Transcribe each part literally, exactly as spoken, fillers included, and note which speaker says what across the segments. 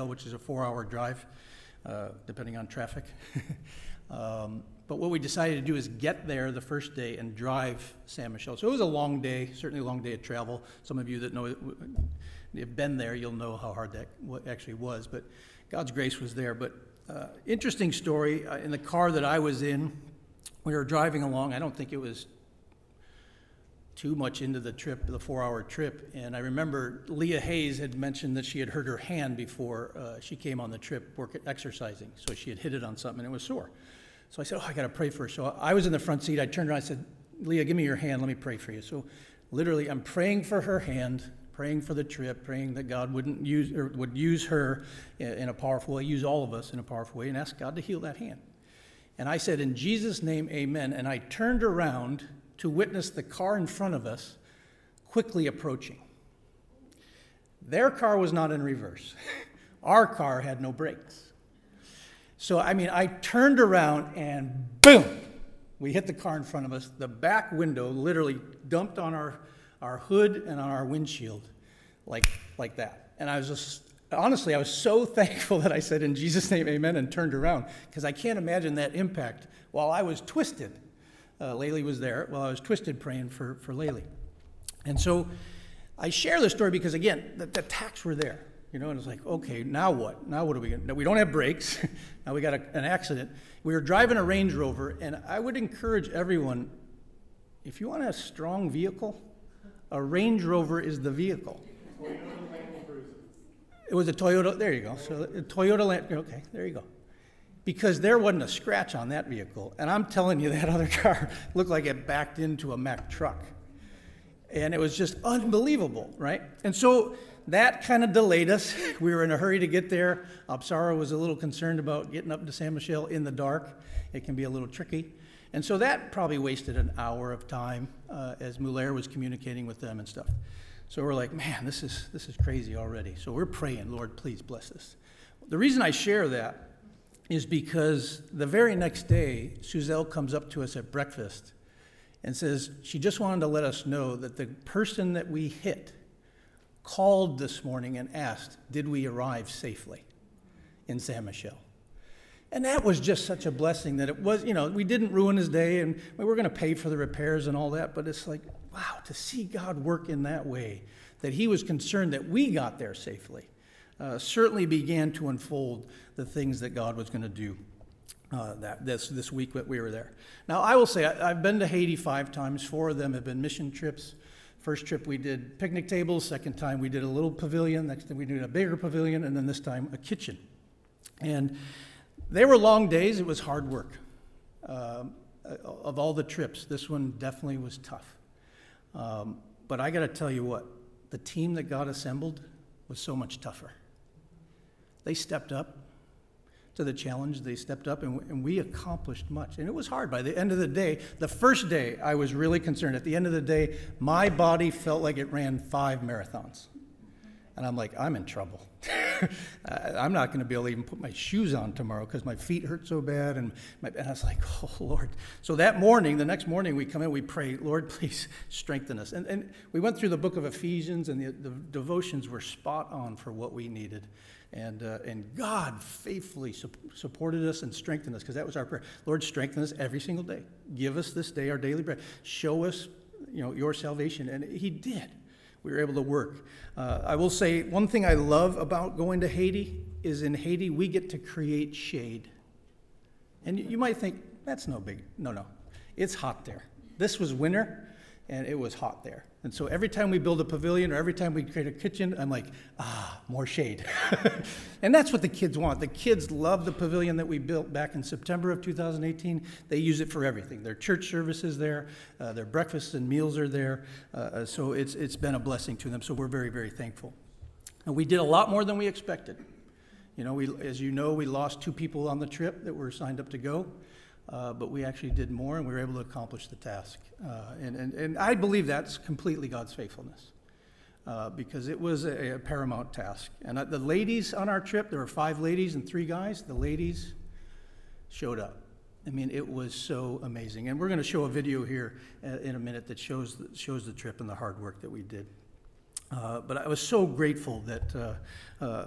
Speaker 1: Michelle, which is a four-hour drive, uh, depending on traffic. um, but what we decided to do is get there the first day and drive San Michelle. So it was a long day, certainly a long day of travel. Some of you that know it, have been there, you'll know how hard that actually was. But God's grace was there. But uh, interesting story. Uh, in the car that I was in, we were driving along. I don't think it was too much into the trip, the four-hour trip, and I remember Leah Hayes had mentioned that she had hurt her hand before uh, she came on the trip, work exercising. So she had hit it on something and it was sore. So I said, oh, I got to pray for her. So I was in the front seat. I turned around, I said, Leah, give me your hand. Let me pray for you. So literally, I'm praying for her hand, praying for the trip, praying that God wouldn't use or would use her in a powerful way, use all of us in a powerful way, and ask God to heal that hand. And I said, in Jesus' name, amen. And I turned around to witness the car in front of us quickly approaching. Their car was not in reverse. Our car had no brakes. So, I mean, I turned around and boom, we hit the car in front of us. The back window literally dumped on our, our hood and on our windshield like, like that. And I was just, honestly, I was so thankful that I said, in Jesus' name, amen, and turned around, because I can't imagine that impact while I was twisted. Uh, Laylee was there while I was twisted praying for, for Laylee. And so I share this story because, again, the, the attacks were there. You know, and it's like, okay, now what? Now what are we going to do? We don't have brakes. Now we got a, an accident. We were driving a Range Rover, and I would encourage everyone, if you want a strong vehicle, a Range Rover is the vehicle. It was a Toyota. There you go. So a Toyota Land. Okay, there you go. Because there wasn't a scratch on that vehicle. And I'm telling you, that other car looked like it backed into a Mack truck. And it was just unbelievable, right? And so that kind of delayed us. We were in a hurry to get there. Apsara was a little concerned about getting up to San Michelle in the dark. It can be a little tricky. And so that probably wasted an hour of time uh, as Muller was communicating with them and stuff. So we're like, man, this is this is crazy already. So we're praying, Lord, please bless this. The reason I share that is because the very next day, Suzelle comes up to us at breakfast and says she just wanted to let us know that the person that we hit called this morning and asked, did we arrive safely in San Michelle? And that was just such a blessing that it was, you know, we didn't ruin his day, and we were going to pay for the repairs and all that, but it's like, wow, to see God work in that way, that he was concerned that we got there safely. Uh, certainly began to unfold the things that God was going to do uh, that this this week that we were there. Now, I will say, I, I've been to Haiti five times. Four of them have been mission trips. First trip we did picnic tables. Second time we did a little pavilion. Next time we did a bigger pavilion. And then this time a kitchen. And they were long days. It was hard work. Um, of all the trips, this one definitely was tough. Um, but I got to tell you what, the team that God assembled was so much tougher. They stepped up to the challenge. They stepped up, and, and we accomplished much. And it was hard. By the end of the day, the first day, I was really concerned. At the end of the day, my body felt like it ran five marathons. And I'm like, I'm in trouble. I'm not going to be able to even put my shoes on tomorrow because my feet hurt so bad. And, my, and I was like, oh, Lord. So that morning, the next morning, we come in, we pray, Lord, please strengthen us. And, and we went through the book of Ephesians, and the, the devotions were spot on for what we needed. And uh, and God faithfully su- supported us and strengthened us, because that was our prayer. Lord, strengthen us every single day. Give us this day our daily bread. Show us, you know, your salvation. And he did. We were able to work. Uh, I will say one thing I love about going to Haiti is in Haiti we get to create shade. And you, you might think, that's no big, no, no. It's hot there. This was winter, and it was hot there. And so every time we build a pavilion or every time we create a kitchen, I'm like, ah, more shade. And that's what the kids want. The kids love the pavilion that we built back in September of two thousand eighteen. They use it for everything. Their church services there, uh, their breakfasts and meals are there. Uh, so it's it's been a blessing to them. So we're very, very thankful. And we did a lot more than we expected. You know, we, as you know, we lost two people on the trip that were signed up to go. Uh, but we actually did more, and we were able to accomplish the task. Uh, and, and, and I believe that's completely God's faithfulness, uh, because it was a, a paramount task. And uh, the ladies on our trip, there were five ladies and three guys. The ladies showed up. I mean, it was so amazing. And we're going to show a video here uh, in a minute that shows the, shows the trip and the hard work that we did. Uh, but I was so grateful that uh, uh,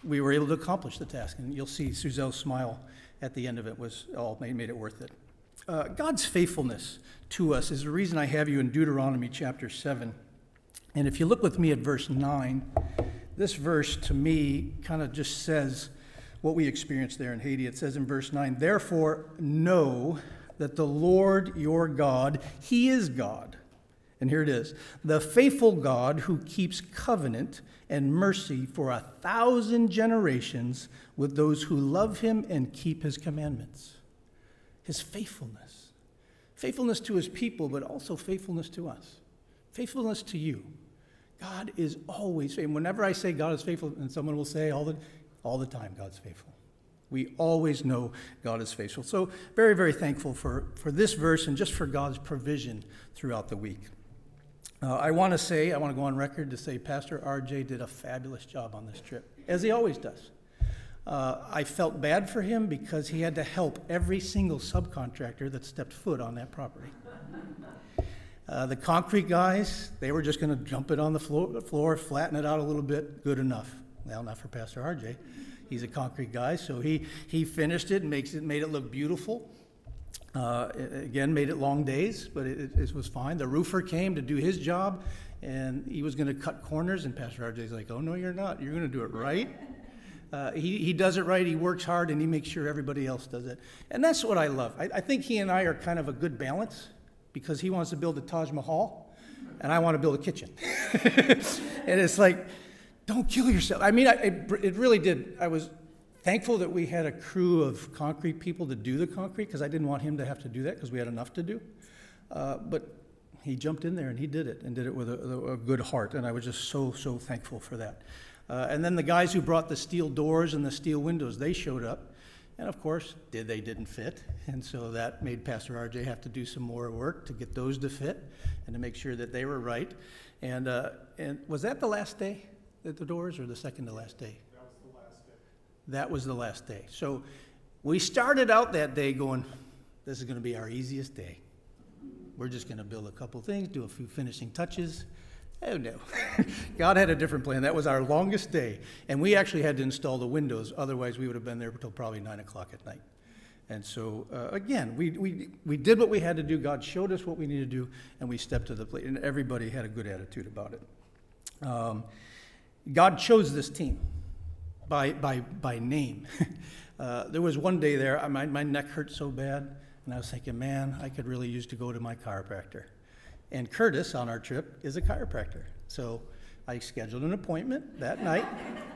Speaker 1: we were able to accomplish the task. And you'll see Suzelle's smile at the end of it was all made, made it worth it. Uh, God's faithfulness to us is the reason I have you in Deuteronomy chapter seven. And if you look with me at verse nine, this verse to me kind of just says what we experienced there in Haiti. It says in verse nine, "Therefore know that the Lord your God, he is God." And here it is, "the faithful God who keeps covenant and mercy for a thousand generations with those who love him and keep his commandments." His faithfulness. Faithfulness to his people, but also faithfulness to us. Faithfulness to you. God is always faithful. Whenever I say God is faithful, and someone will say all the, all the time, God's faithful. We always know God is faithful. So very, very thankful for, for this verse and just for God's provision throughout the week. Uh, I want to say, I want to go on record to say Pastor R J did a fabulous job on this trip, as he always does. Uh, I felt bad for him because he had to help every single subcontractor that stepped foot on that property. Uh, the concrete guys, they were just going to jump it on the floor, the floor, flatten it out a little bit, good enough. Well, not for Pastor R J. He's a concrete guy, so he, he finished it and makes it, made it look beautiful. Uh, again, made it long days, but it, it was fine. The roofer came to do his job, and he was going to cut corners, and Pastor R J's like, "Oh, no, you're not. You're going to do it right." Uh, he, he does it right, he works hard, and he makes sure everybody else does it. And that's what I love. I, I think he and I are kind of a good balance, because he wants to build a Taj Mahal, and I want to build a kitchen. And it's like, don't kill yourself. I mean, I, it, it really did. I was thankful that we had a crew of concrete people to do the concrete, because I didn't want him to have to do that, because we had enough to do. Uh, but he jumped in there, and he did it, and did it with a, a good heart, and I was just so, so thankful for that. Uh, and then the guys who brought the steel doors and the steel windows, they showed up. And of course, did they didn't fit. And so that made Pastor R J have to do some more work to get those to fit and to make sure that they were right. And uh, and was that the last day at the doors, or the second to last day?
Speaker 2: That was the last day.
Speaker 1: That was the last day. So we started out that day going, this is going to be our easiest day. We're just going to build a couple things, do a few finishing touches. Oh, no. God had a different plan. That was our longest day. And we actually had to install the windows. Otherwise, we would have been there until probably nine o'clock at night. And so, uh, again, we, we we did what we had to do. God showed us what we needed to do, and we stepped to the plate. And everybody had a good attitude about it. Um, God chose this team by by by name. uh, there was one day there, my, my neck hurt so bad, and I was thinking, man, I could really use to go to my chiropractor. And Curtis, on our trip, is a chiropractor. So I scheduled an appointment that night.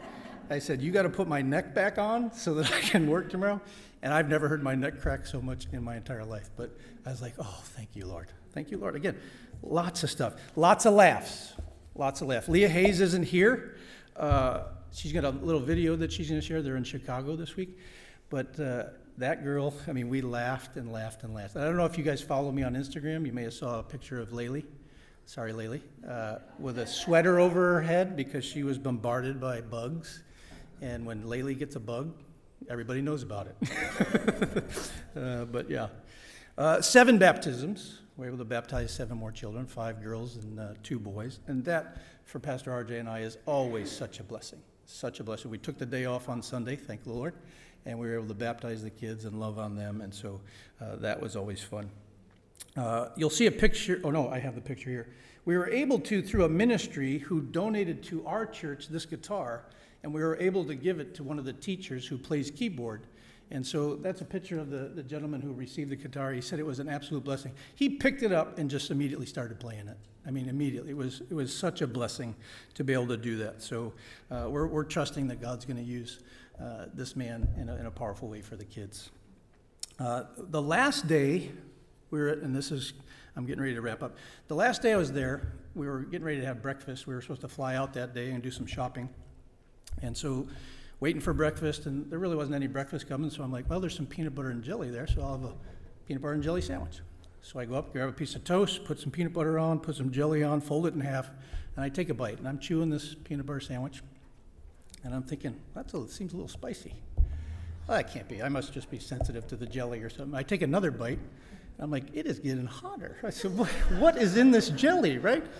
Speaker 1: I said, you got to put my neck back on so that I can work tomorrow. And I've never heard my neck crack so much in my entire life. But I was like, oh, thank you, Lord. Thank you, Lord. Again, lots of stuff. Lots of laughs. Lots of laughs. Leah Hayes isn't here. Uh, she's got a little video that she's going to share. They're in Chicago this week. But uh, that girl, I mean, we laughed and laughed and laughed. I don't know if you guys follow me on Instagram. You may have saw a picture of Laylee. Sorry, Laylee. Uh, with a sweater over her head because she was bombarded by bugs. And when Laylee gets a bug, everybody knows about it. uh, but yeah. Uh, seven baptisms. We were able to baptize seven more children, five girls and uh, two boys. And that, for Pastor R J and I, is always such a blessing. Such a blessing. We took the day off on Sunday, thank the Lord. And we were able to baptize the kids and love on them, and so uh, that was always fun. Uh, you'll see a picture. Oh, no, I have the picture here. We were able to, through a ministry who donated to our church this guitar, and we were able to give it to one of the teachers who plays keyboard. And so that's a picture of the, the gentleman who received the guitar. He said it was an absolute blessing. He picked it up and just immediately started playing it. I mean, immediately. It was it was such a blessing to be able to do that. So uh, we're we're trusting that God's going to use uh, this man in a, in a powerful way for the kids. Uh, the last day, we were, and this is, I'm getting ready to wrap up. The last day I was there, we were getting ready to have breakfast. We were supposed to fly out that day and do some shopping. And so waiting for breakfast, and there really wasn't any breakfast coming, so I'm like, well, there's some peanut butter and jelly there, so I'll have a peanut butter and jelly sandwich. So I go up, grab a piece of toast, put some peanut butter on, put some jelly on, fold it in half, and I take a bite, and I'm chewing this peanut butter sandwich, and I'm thinking, that seems a little spicy. Well, that can't be. I must just be sensitive to the jelly or something. I take another bite, and I'm like, it is getting hotter. I said, what, what is in this jelly, right?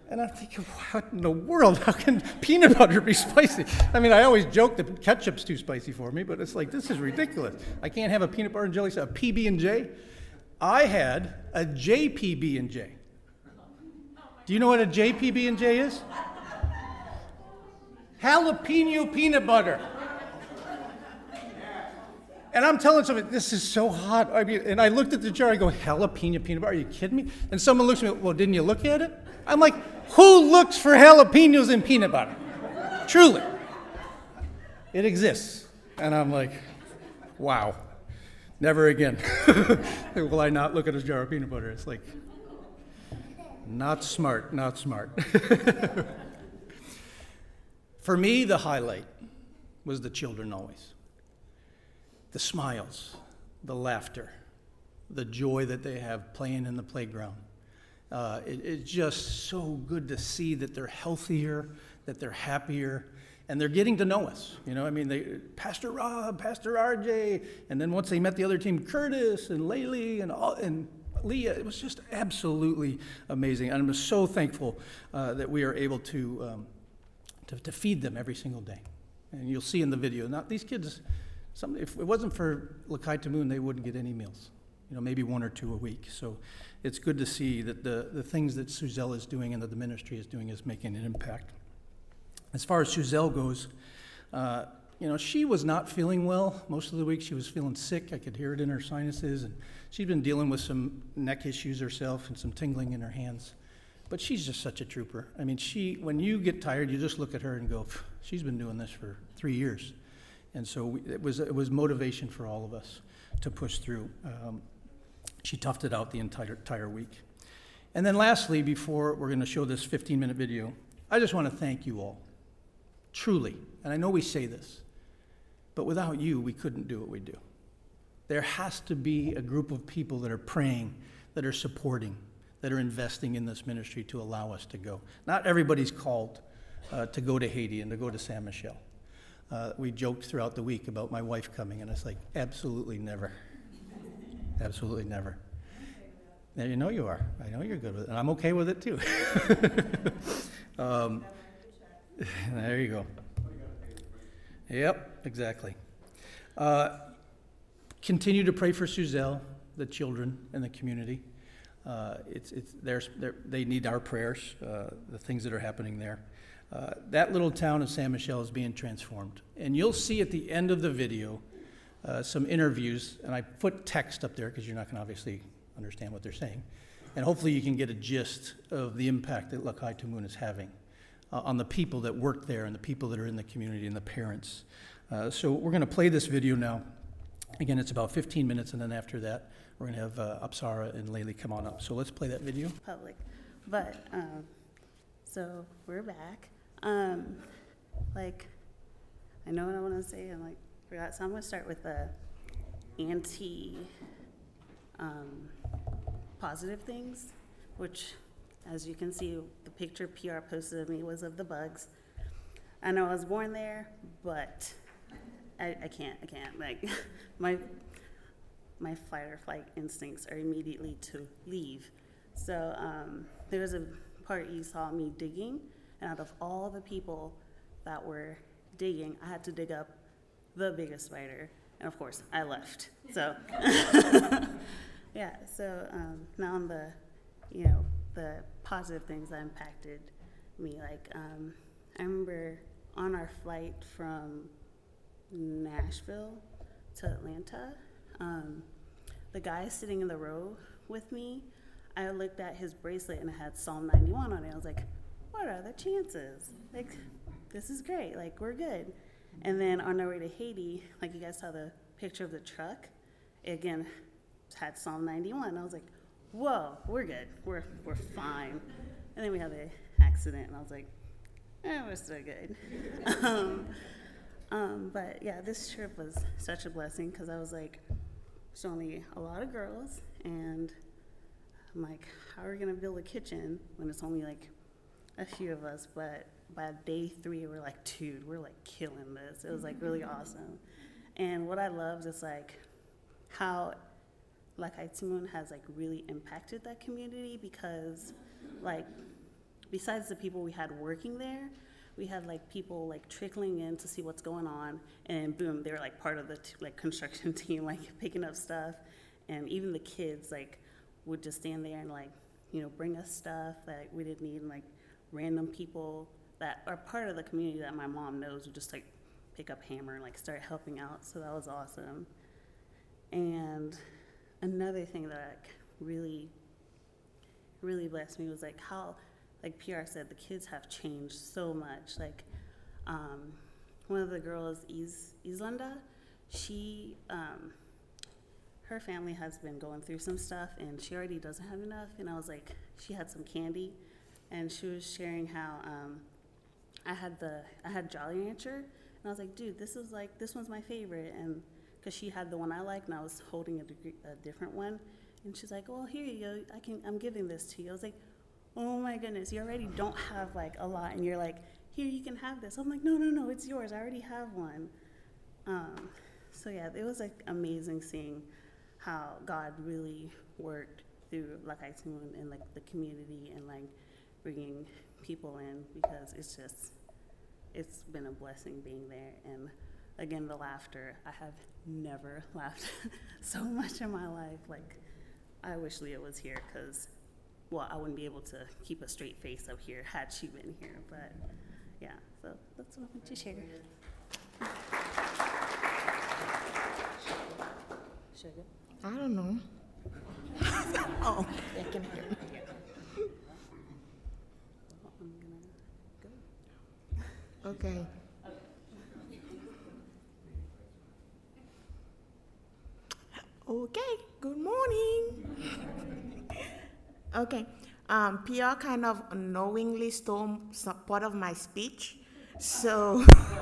Speaker 1: And I'm thinking, what in the world? How can peanut butter be spicy? I mean, I always joke that ketchup's too spicy for me, but it's like, this is ridiculous. I can't have a peanut butter and jelly, a P B and J. I had a J P B and J. Do you know what a J P B and J is? Jalapeno peanut butter. And I'm telling someone, this is so hot. I mean, and I looked at the jar, I go, jalapeno peanut butter, are you kidding me? And someone looks at me, well, didn't you look at it? I'm like, who looks for jalapenos in peanut butter? Truly. It exists. And I'm like, wow, never again. Will I not look at a jar of peanut butter? It's like, not smart, not smart. For me, the highlight was the children always. The smiles, the laughter, the joy that they have playing in the playground. Uh, it, it's just so good to see that they're healthier, that they're happier, and they're getting to know us. You know, I mean, they, Pastor Rob, Pastor R J, and then once they met the other team, Curtis and Laylee and all, and Leah, it was just absolutely amazing. And I'm so thankful uh, that we are able to, um, to to feed them every single day. And you'll see in the video, not these kids. Some, if it wasn't for Lakai Tamoon, they wouldn't get any meals, you know, maybe one or two a week. So it's good to see that the, the things that Suzelle is doing and that the ministry is doing is making an impact. As far as Suzelle goes, uh, you know, she was not feeling well. Most of the week she was feeling sick. I could hear it in her sinuses. And she's been dealing with some neck issues herself and some tingling in her hands. But she's just such a trooper. I mean, she, when you get tired, you just look at her and go, she's been doing this for three years. And so we, it was it was motivation for all of us to push through. Um, she toughed it out the entire, entire week. And then lastly, before we're going to show this fifteen-minute video, I just want to thank you all, truly. And I know we say this, but without you, we couldn't do what we do. There has to be a group of people that are praying, that are supporting, that are investing in this ministry to allow us to go. Not everybody's called uh, to go to Haiti and to go to Saint Michel. Uh, we joked throughout the week about my wife coming, and it's like, absolutely never. Absolutely never. Now, you know you are. I know you're good with it, and I'm okay with it too. um, there you go. Yep, exactly. Uh, continue to pray for Suzelle, the children, and the community. Uh, it's, it's, they're, they're, they need our prayers, uh, the things that are happening there. Uh, that little town of Saint Michel is being transformed. And you'll see at the end of the video uh, some interviews, and I put text up there because you're not going to obviously understand what they're saying. And hopefully you can get a gist of the impact that Lakai Tamoon is having uh, on the people that work there and the people that are in the community and the parents. Uh, so we're going to play this video now. Again, it's about fifteen minutes, and then after that, we're going to have uh, Apsara and Laylee come on up. So let's play that video.
Speaker 2: Public. But, um, so we're back. Um, like, I know what I want to say, and like, forgot. So I'm going to start with the anti, um, positive things, which, as you can see, the picture P R posted of me was of the bugs. I know I was born there, but I, I can't, I can't. Like, my, my fight or flight instincts are immediately to leave. So, um, there was a part you saw me digging, and out of all the people that were digging, I had to dig up the biggest spider. And of course, I left. So, yeah, so um, now on the, you know, the positive things that impacted me. Like, um, I remember on our flight from Nashville to Atlanta, um, the guy sitting in the row with me, I looked at his bracelet and it had Psalm ninety-one on it. I was like, what are the chances? Like, this is great. Like, we're good. And then on our way to Haiti, like you guys saw the picture of the truck, it again had Psalm ninety-one. I was like, whoa, we're good. We're we're fine. And then we had the accident, and I was like, eh, we're still good. um, um, but yeah, this trip was such a blessing because I was like, there's only a lot of girls, and I'm like, how are we gonna build a kitchen when it's only like a few of us? But by day three, we're like, dude, we're like killing this. It was like really awesome. And what I loved is like how Lakai Tamoon has like really impacted that community, because like besides the people we had working there, we had like people like trickling in to see what's going on, and boom, they were like part of the t- like construction team, like picking up stuff, and even the kids like would just stand there and like, you know, bring us stuff that we didn't need, and like random people that are part of the community that my mom knows would just like pick up hammer and like start helping out. So that was awesome. And another thing that like really, really blessed me was like how, like P R said, the kids have changed so much. Like um, one of the girls, Is Islanda, she, um, her family has been going through some stuff and she already doesn't have enough. And I was like, she had some candy and she was sharing how um, I had the, I had Jolly Rancher, and I was like, dude, this is like, this one's my favorite. And because she had the one I liked and I was holding a, degree, a different one. And she's like, well, here you go, I can, I'm giving this to you. I was like, oh my goodness, you already don't have like a lot, and you're like, here, you can have this. I'm like, no, no, no, it's yours, I already have one. Um, so yeah, it was like amazing seeing how God really worked through Lakaitimun and like the community and like bringing people in, because it's just, it's been a blessing being there. And again, the laughter, I have never laughed so much in my life. Like, I wish Leah was here, because well, I wouldn't be able to keep a straight face up here had she been here, but yeah, so that's what I want to share. Sugar?
Speaker 3: I don't know. Oh, I can hear.
Speaker 2: Well, I'm gonna go.
Speaker 3: Okay. Okay, good morning. Okay, um, P R kind of unknowingly stole some part of my speech, so,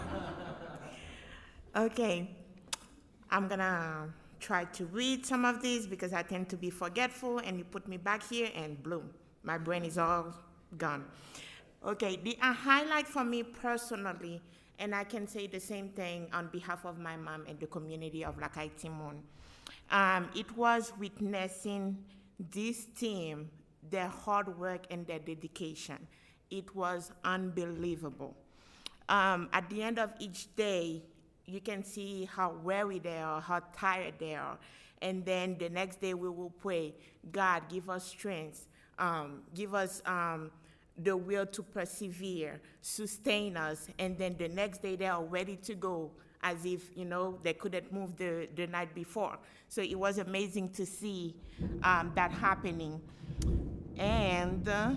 Speaker 3: okay, I'm gonna try to read some of these because I tend to be forgetful, and you put me back here and bloom, my brain is all gone. Okay, the a highlight for me personally, and I can say the same thing on behalf of my mom and the community of Lakaitimun, um, it was witnessing this team, their hard work and their dedication. It was unbelievable. Um, at the end of each day, you can see how weary they are, how tired they are. And then the next day we will pray, God, give us strength, um, give us um, the will to persevere, sustain us. And then the next day they are ready to go, as if, you know, they couldn't move the, the night before. So it was amazing to see um, that happening. And uh,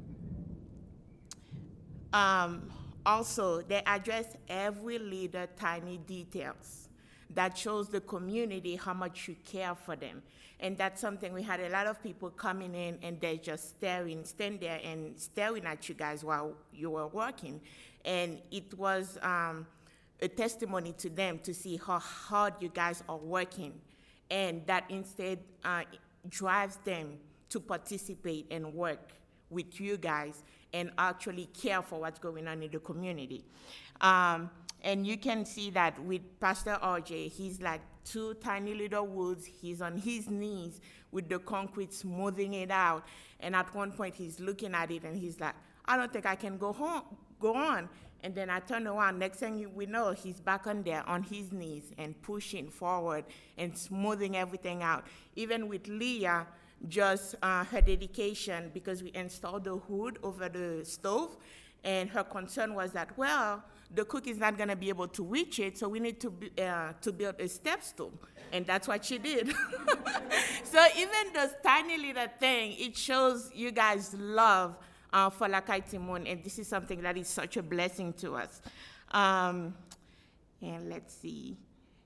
Speaker 3: um, also, they address every little tiny details that shows the community how much you care for them. And that's something, we had a lot of people coming in and they're just staring, standing there and staring at you guys while you were working. And it was um, a testimony to them to see how hard you guys are working. And that instead uh, drives them to participate and work with you guys and actually care for what's going on in the community. Um, and you can see that with Pastor R J, he's like two tiny little woods. He's on his knees with the concrete, smoothing it out. And at one point, he's looking at it and he's like, I don't think I can go home, go on. And then I turn around, next thing we know, he's back on there on his knees and pushing forward and smoothing everything out. Even with Leah, just uh, her dedication, because we installed the hood over the stove, and her concern was that, well, the cook is not gonna be able to reach it, so we need to, uh, to build a step stool. And that's what she did. So even this tiny little thing, it shows you guys love Uh, for Lakaitimun, and this is something that is such a blessing to us. Um, and let's see.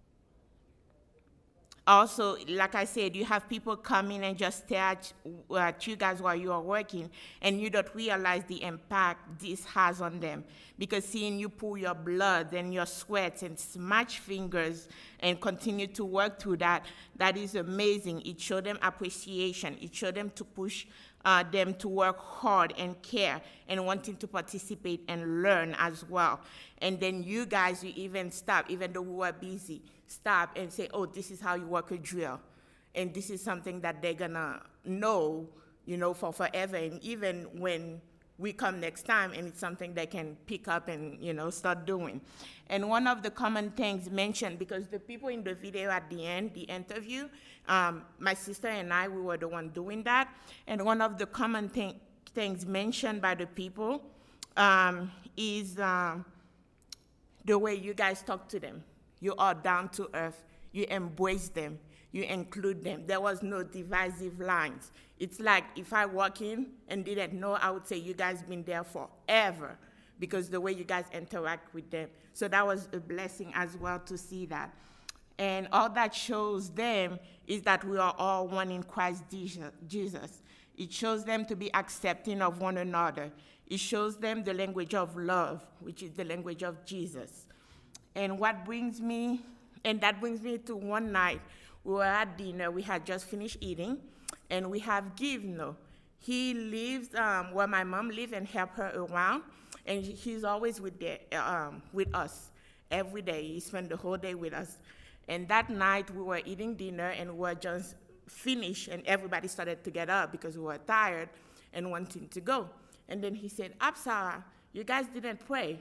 Speaker 3: Also, like I said, you have people come in and just stare at, at you guys while you are working, and you don't realize the impact this has on them. Because seeing you pull your blood and your sweat and smash fingers and continue to work through that, that is amazing. It showed them appreciation. It showed them to push uh, them to work hard and care and wanting to participate and learn as well. And then you guys, you even stop, even though we were busy, stop and say, oh, this is how you work a drill. And this is something that they're gonna know, you know, for forever. And even when we come next time, and it's something they can pick up and, you know, start doing. And one of the common things mentioned, because the people in the video at the end, the interview, um, my sister and I, we were the one doing that, and one of the common thing, things mentioned by the people um, is um, the way you guys talk to them. You are down to earth. You embrace them. You include them. There was no divisive lines. It's like if I walk in and didn't know, I would say, you guys been there forever, because the way you guys interact with them. So that was a blessing as well to see that. And all that shows them is that we are all one in Christ Jesus. It shows them to be accepting of one another. It shows them the language of love, which is the language of Jesus. And what brings me, and that brings me to one night, we were at dinner, we had just finished eating, and we have Givno. He lives um, where my mom lives and help her around, and he's always with, the, um, with us every day. He spent the whole day with us. And that night we were eating dinner and we were just finished, and everybody started to get up because we were tired and wanting to go. And then he said, Apsara, you guys didn't pray.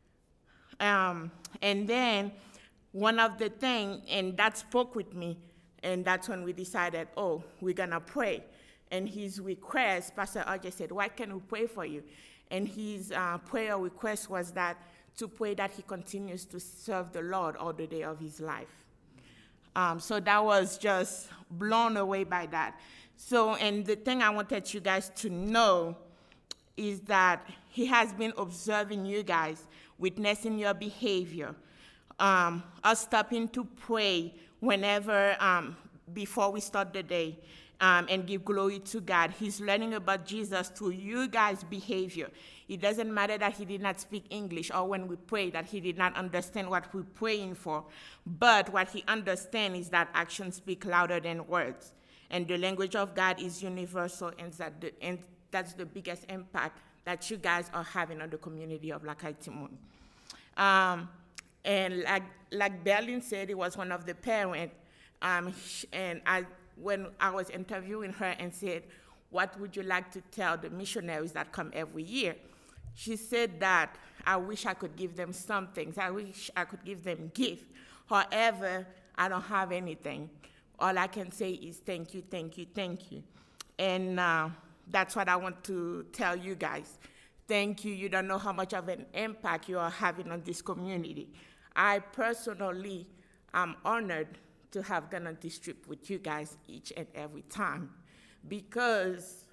Speaker 3: Um, and then one of the things, and that spoke with me, and that's when we decided, oh, we're gonna pray. And his request, Pastor R J said, why can we pray for you? And his uh, prayer request was that to pray that he continues to serve the Lord all the day of his life. Um, so that was just blown away by that. So, and the thing I wanted you guys to know is that he has been observing you guys, witnessing your behavior, um, us stopping to pray whenever, um, before we start the day, um, and give glory to God. He's learning about Jesus through you guys' behavior. It doesn't matter that he did not speak English, or when we pray that he did not understand what we're praying for, but what he understands is that actions speak louder than words. And the language of God is universal, and, that the, and that's the biggest impact that you guys are having on the community of Lakai Timon. Um, and like, like Berlin said, it was one of the parents, um, and I, when I was interviewing her and said, what would you like to tell the missionaries that come every year? She said that, I wish I could give them some things. I wish I could give them gifts. However, I don't have anything. All I can say is thank you, thank you, thank you. And uh, that's what I want to tell you guys. Thank you. You don't know how much of an impact you are having on this community. I personally am honored to have gone on this trip with you guys each and every time, because,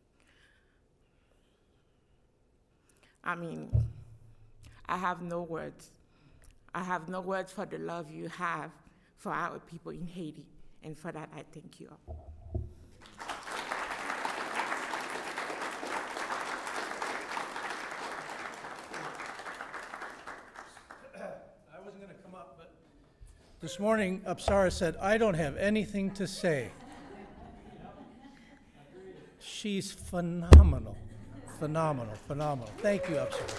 Speaker 3: I mean, I have no words. I have no words for the love you have for our people in Haiti, and for that I thank you all.
Speaker 1: This morning, Apsara said, I don't have anything to say. She's phenomenal, phenomenal, phenomenal. Thank you, Apsara.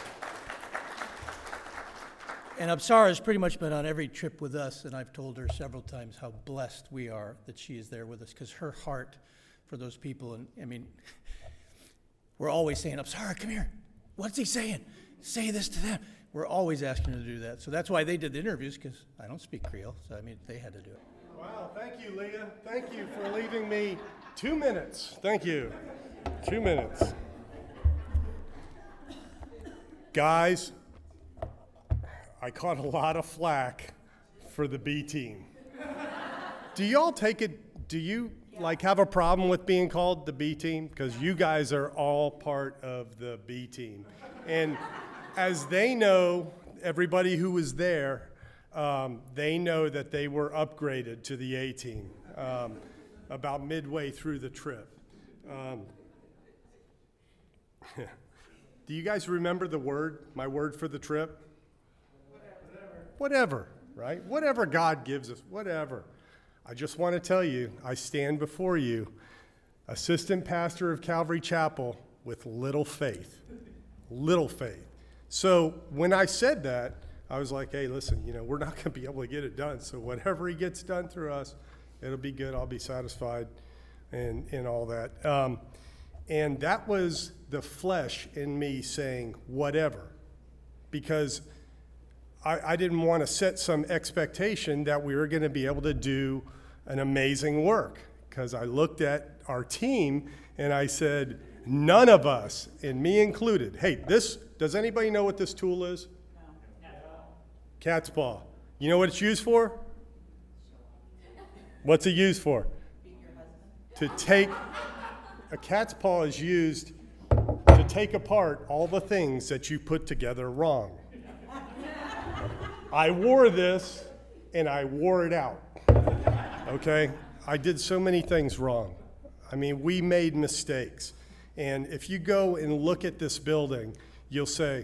Speaker 1: And Apsara has pretty much been on every trip with us, and I've told her several times how blessed we are that she is there with us, because her heart for those people, and I mean, we're always saying, Apsara, come here. What's he saying? Say this to them. We're always asking her to do that. So that's why they did the interviews, because I don't speak Creole, so I mean, they had to do it.
Speaker 4: Wow, thank you, Leah. Thank you for leaving me two minutes. Thank you. Two minutes. Guys, I caught a lot of flack for the B team. Do y'all take it, do you like have a problem with being called the B team? Because you guys are all part of the B team. And as they know, everybody who was there, um, they know that they were upgraded to the A team um, about midway through the trip. Um, do you guys remember the word, my word for the trip? Whatever. Whatever, right? Whatever God gives us, whatever. I just want to tell you, I stand before you, assistant pastor of Calvary Chapel with little faith, little faith. So when I said that, I was like, hey, listen, you know, we're not going to be able to get it done. So whatever he gets done through us, it'll be good. I'll be satisfied and, and all that. Um, And that was the flesh in me saying, whatever. Because I, I didn't want to set some expectation that we were going to be able to do an amazing work. Because I looked at our team and I said, none of us, and me included, hey, this, does anybody know what this tool is? No. Cat's paw. You know what it's used for? What's it used for? To take, a cat's paw is used to take apart all the things that you put together wrong. I wore this and I wore it out, okay? I did so many things wrong. I mean, we made mistakes. And if you go and look at this building, you'll say,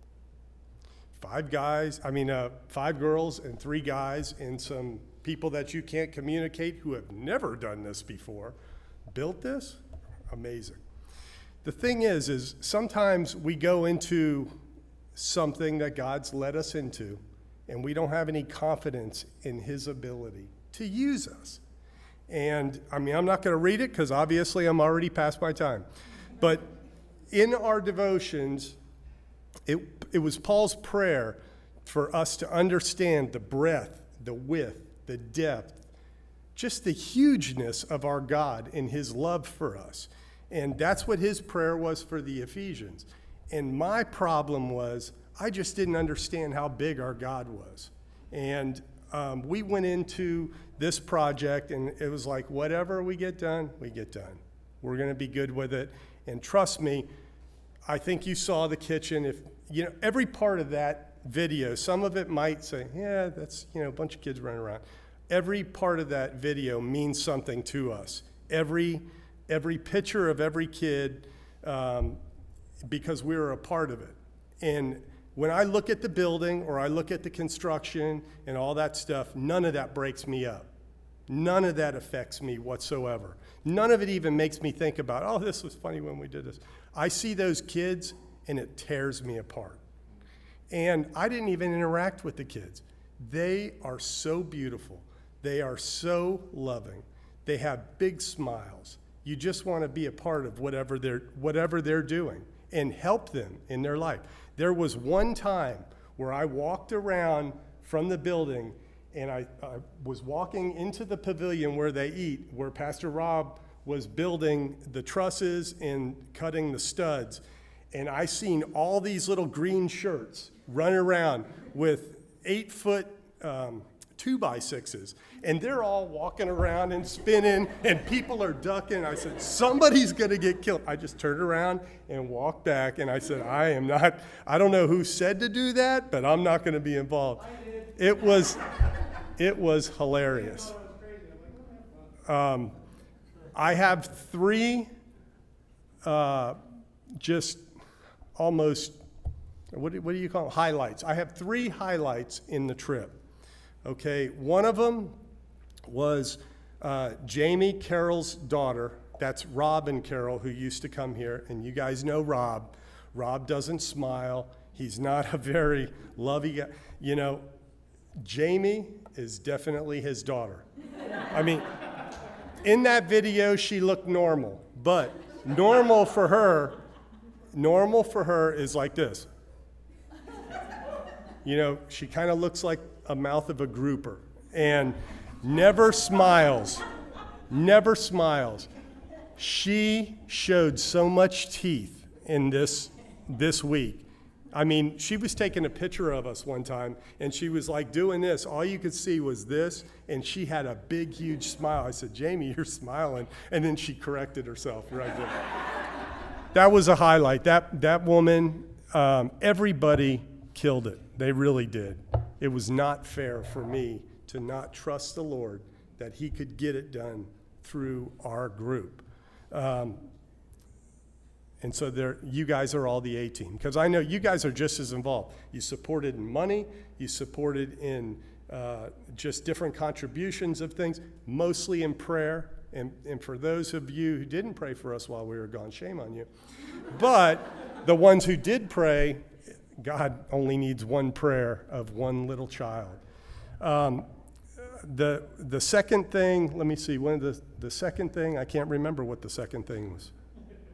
Speaker 4: five guys, I mean, uh, five girls and three guys and some people that you can't communicate who have never done this before built this? Amazing. The thing is, is sometimes we go into something that God's led us into, and we don't have any confidence in his ability to use us. And, I mean, I'm not going to read it because obviously I'm already past my time. But in our devotions, it, it was Paul's prayer for us to understand the breadth, the width, the depth, just the hugeness of our God and his love for us. And that's what his prayer was for the Ephesians. And my problem was, I just didn't understand how big our God was. And um, we went into this project, and it was like, whatever we get done, we get done. We're going to be good with it. And trust me, I think you saw the kitchen. If you know every part of that video, some of it might say, yeah, that's, you know, a bunch of kids running around. Every part of that video means something to us. Every every picture of every kid, um, because we were a part of it. And when I look at the building or I look at the construction and all that stuff, none of that breaks me up. None of that affects me whatsoever. None of it even makes me think about, oh, this was funny when we did this. I see those kids and it tears me apart. And I didn't even interact with the kids. They are so beautiful. They are so loving. They have big smiles. You just want to be a part of whatever they're, whatever they're doing and help them in their life. There was one time where I walked around from the building and I, I was walking into the pavilion where they eat, where Pastor Rob was building the trusses and cutting the studs. And I seen all these little green shirts run around with eight foot um, two by sixes. And they're all walking around and spinning and people are ducking. I said, somebody's gonna get killed. I just turned around and walked back and I said, I am not, I don't know who said to do that, but I'm not gonna be involved. It was, it was hilarious. Um, I have three uh, just almost, what do, what do you call them? Highlights. I have three highlights in the trip. Okay, one of them was uh, Jamie Carroll's daughter. That's Rob and Carol, who used to come here, and you guys know Rob. Rob doesn't smile. He's not a very lovey guy. You know, Jamie is definitely his daughter. I mean, in that video, she looked normal, but normal for her, normal for her is like this. You know, she kind of looks like a mouth of a grouper and never smiles, never smiles. She showed so much teeth in this this week. I mean, she was taking a picture of us one time, and she was like doing this. All you could see was this, and she had a big, huge smile. I said, Jamie, you're smiling. And then she corrected herself right there. That was a highlight. That, that woman, um, everybody killed it. They really did. It was not fair for me to not trust the Lord that he could get it done through our group. Um, And so there, you guys are all the A-team, because I know you guys are just as involved. You supported in money, you supported in uh, just different contributions of things, mostly in prayer. And, and for those of you who didn't pray for us while we were gone, shame on you. But the ones who did pray, God only needs one prayer of one little child. Um, the the second thing, let me see, one of the, the second thing, I can't remember what the second thing was.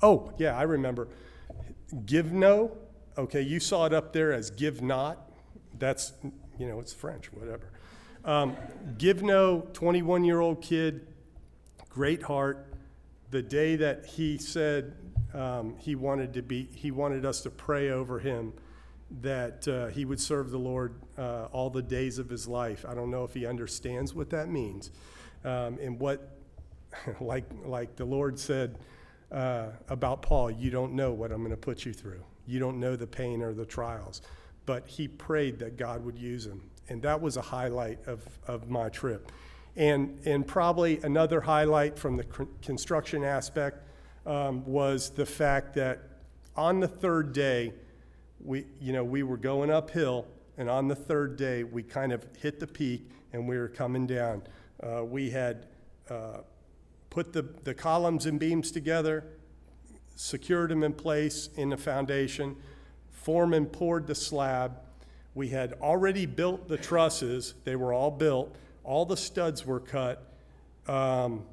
Speaker 4: Oh, yeah, I remember. Give no. Okay, you saw it up there as give not. That's, you know, it's French, whatever. Um, give no, twenty-one-year-old kid, great heart. The day that he said um, he wanted to be, he wanted us to pray over him, that uh, he would serve the Lord uh, all the days of his life. I don't know if he understands what that means. Um, and what, like, like the Lord said uh, about Paul, you don't know what I'm going to put you through. You don't know the pain or the trials. But he prayed that God would use him. And that was a highlight of, of my trip. And, and probably another highlight from the construction aspect um, was the fact that on the third day, we, you know, we were going uphill, and on the third day, we kind of hit the peak, and we were coming down. Uh, we had uh, put the, the columns and beams together, secured them in place in the foundation, foreman poured the slab. We had already built the trusses. They were all built. All the studs were cut. Um,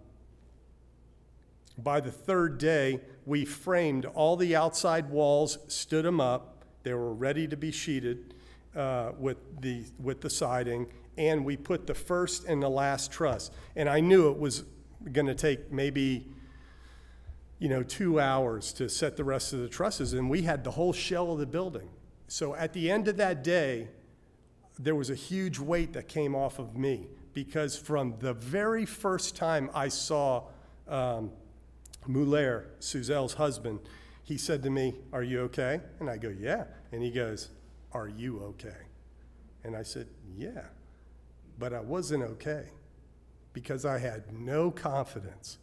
Speaker 4: by the third day, we framed all the outside walls, stood them up. They were ready to be sheeted uh, with the with the siding, and we put the first and the last truss. And I knew it was going to take maybe, you know, two hours to set the rest of the trusses, and we had the whole shell of the building. So at the end of that day, there was a huge weight that came off of me, because from the very first time I saw um, Muller, Suzelle's husband, he said to me, "Are you okay?" And I go, "Yeah." And he goes, "Are you okay?" And I said, "Yeah." But I wasn't okay because I had no confidence.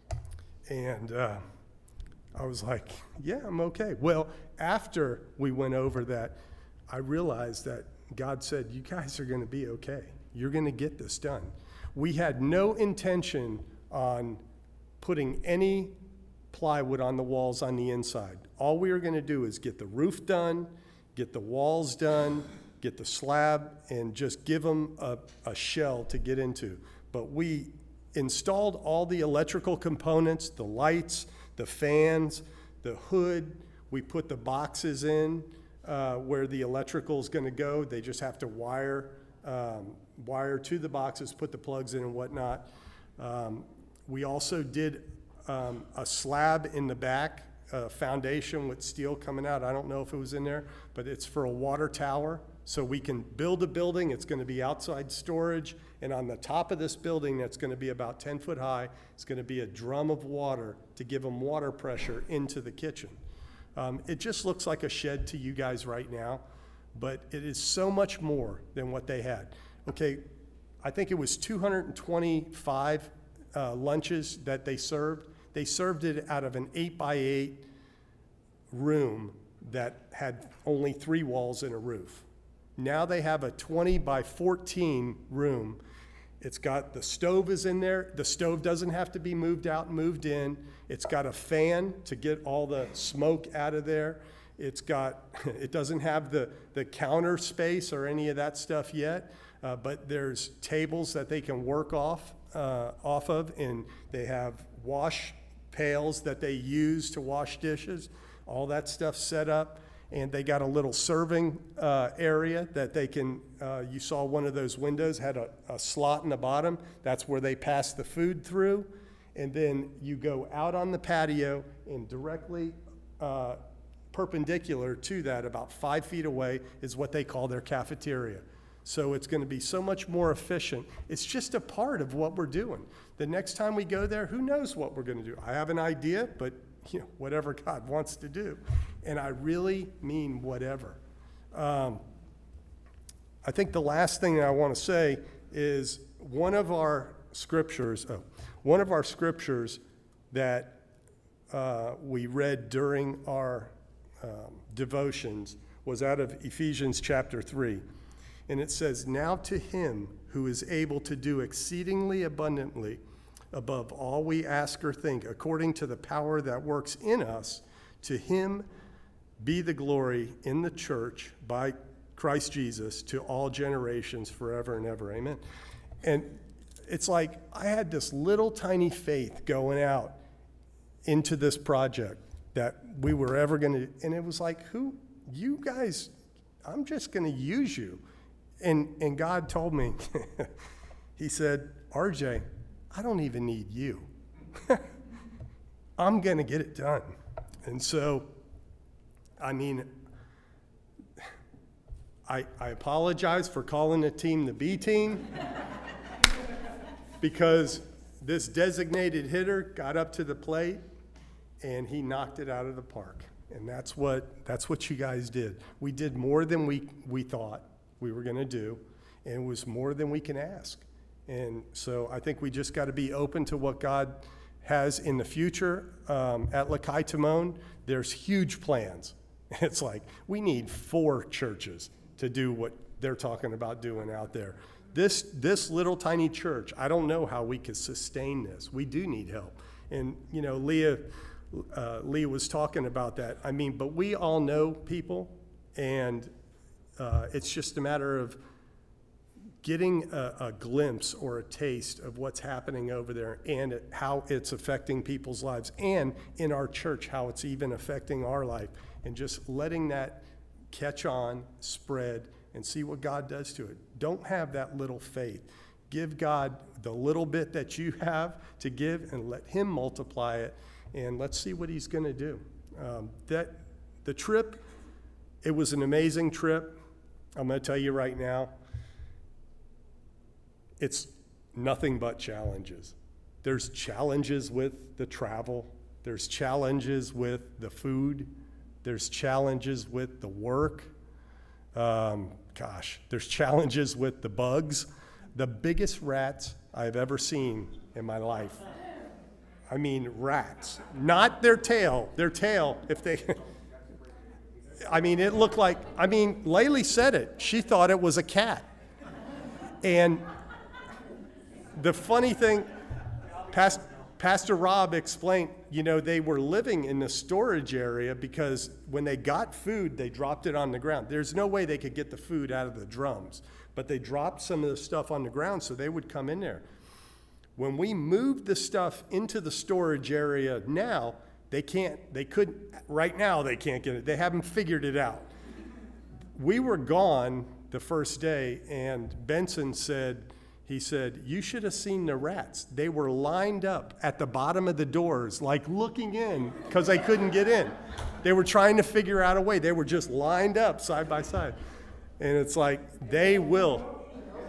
Speaker 4: And uh, I was like, "Yeah, I'm okay." Well, after we went over that, I realized that God said, "You guys are going to be okay. You're going to get this done." We had no intention on putting any plywood on the walls on the inside. All we were going to do is get the roof done, get the walls done, get the slab, and just give them a, a shell to get into. But we installed all the electrical components, the lights, the fans, the hood. We put the boxes in uh, where the electrical is going to go. They just have to wire um, wire to the boxes, put the plugs in and whatnot. Um, we also did um, a slab in the back, a foundation with steel coming out. I don't know if it was in there, but it's for a water tower. So we can build a building. It's going to be outside storage. And on the top of this building, that's going to be about ten foot high, it's going to be a drum of water to give them water pressure into the kitchen. Um, it just looks like a shed to you guys right now, but it is so much more than what they had. Okay, I think it was two hundred twenty-five uh, lunches that they served. They served it out of an eight by eight room that had only three walls and a roof. Now they have a twenty by fourteen room. It's got, the stove is in there. The stove doesn't have to be moved out and moved in. It's got a fan to get all the smoke out of there. It's got, it doesn't have the, the counter space or any of that stuff yet, uh, but there's tables that they can work off, uh, off of, and they have wash pails that they use to wash dishes. All that stuff set up. And they got a little serving uh, area that they can, uh, you saw one of those windows had a, a slot in the bottom. That's where they pass the food through. And then you go out on the patio, and directly uh, perpendicular to that, about five feet away, is what they call their cafeteria. So it's going to be so much more efficient. It's just a part of what we're doing. The next time we go there, who knows what we're going to do? I have an idea, but you know, whatever God wants to do. And I really mean whatever. Um, I think the last thing that I want to say is one of our scriptures, oh, one of our scriptures that uh, we read during our um, devotions was out of Ephesians chapter three. And it says, "Now to him who is able to do exceedingly abundantly above all we ask or think, according to the power that works in us, to him be the glory in the church by Christ Jesus to all generations forever and ever." Amen. And it's like I had this little tiny faith going out into this project. that we were ever going to, and it was like, who, you guys, I'm just going to use you. And, and God told me, he said, R J, I don't even need you. I'm going to get it done. And so, I mean, I, I apologize for calling the team the B team because this designated hitter got up to the plate and he knocked it out of the park. And that's what that's what you guys did. We did more than we, we thought we were going to do, and it was more than we can ask. And so I think we just got to be open to what God has in the future. Um, at Lakai Timon, there's huge plans. It's like we need four churches to do what they're talking about doing out there. This this little tiny church, I don't know how we could sustain this. We do need help. And, you know, Leah, uh, Leah was talking about that. I mean, but we all know people, and uh, it's just a matter of getting a, a glimpse or a taste of what's happening over there and it, how it's affecting people's lives, and in our church, how it's even affecting our life, and just letting that catch on, spread, and see what God does to it. Don't have that little faith. Give God the little bit that you have to give and let him multiply it, and let's see what he's going to do. Um, that the trip, it was an amazing trip. I'm going to tell you right now, it's nothing but challenges. There's challenges with the travel. There's challenges with the food. There's challenges with the work. Um, gosh, there's challenges with the bugs. The biggest rats I've ever seen in my life. I mean, rats. Not their tail. Their tail, if they... I mean, it looked like... I mean, Laylee said it. She thought it was a cat. And the funny thing, Pastor, Pastor Rob explained, you know, they were living in the storage area because when they got food, they dropped it on the ground. There's no way they could get the food out of the drums, but they dropped some of the stuff on the ground so they would come in there. When we moved the stuff into the storage area now, they can't, they couldn't, right now they can't get it. They haven't figured it out. We were gone the first day, and Benson said, he said, you should have seen the rats. They were lined up at the bottom of the doors, like looking in, because they couldn't get in. They were trying to figure out a way. They were just lined up side by side. And it's like, they will.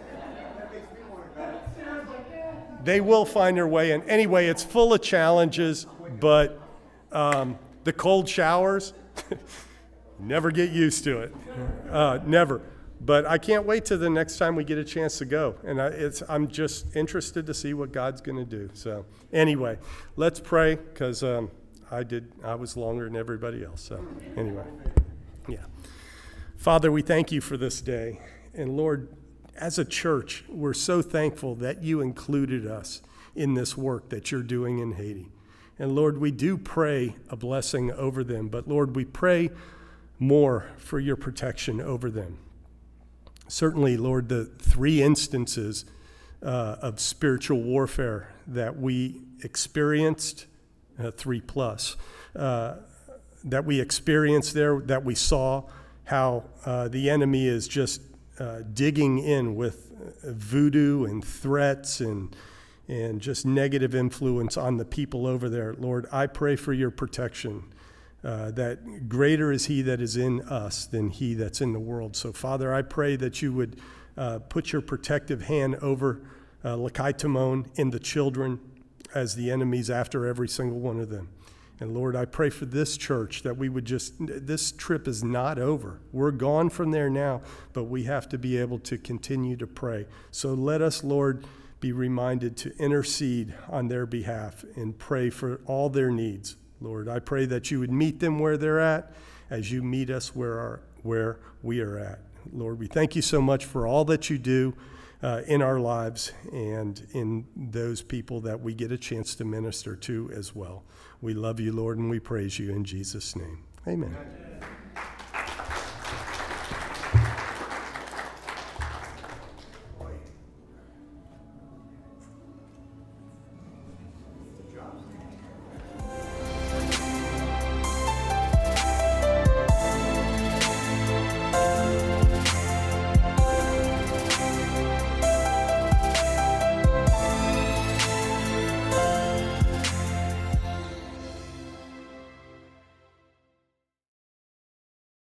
Speaker 4: They will find their way in. Anyway, it's full of challenges, but um, the cold showers, never get used to it. Uh, never. But I can't wait till the next time we get a chance to go. And I, it's, I'm just interested to see what God's going to do. So anyway, let's pray, because um, I did. I was longer than everybody else. So anyway, yeah. Father, we thank you for this day. And Lord, as a church, we're so thankful that you included us in this work that you're doing in Haiti. And Lord, we do pray a blessing over them. But Lord, we pray more for your protection over them. Certainly, Lord, the three instances uh, of spiritual warfare that we experienced, uh, three plus, uh, that we experienced there, that we saw how uh, the enemy is just uh, digging in with voodoo and threats and and just negative influence on the people over there. Lord, I pray for your protection. Uh, that greater is he that is in us than he that's in the world. So, Father, I pray that you would uh, put your protective hand over uh, Lakai Timon and the children as the enemies after every single one of them. And, Lord, I pray for this church that we would just, this trip is not over. We're gone from there now, but we have to be able to continue to pray. So let us, Lord, be reminded to intercede on their behalf and pray for all their needs. Lord, I pray that you would meet them where they're at as you meet us where, our, where we are at. Lord, we thank you so much for all that you do uh, in our lives and in those people that we get a chance to minister to as well. We love you, Lord, and we praise you in Jesus' name. Amen. Amen.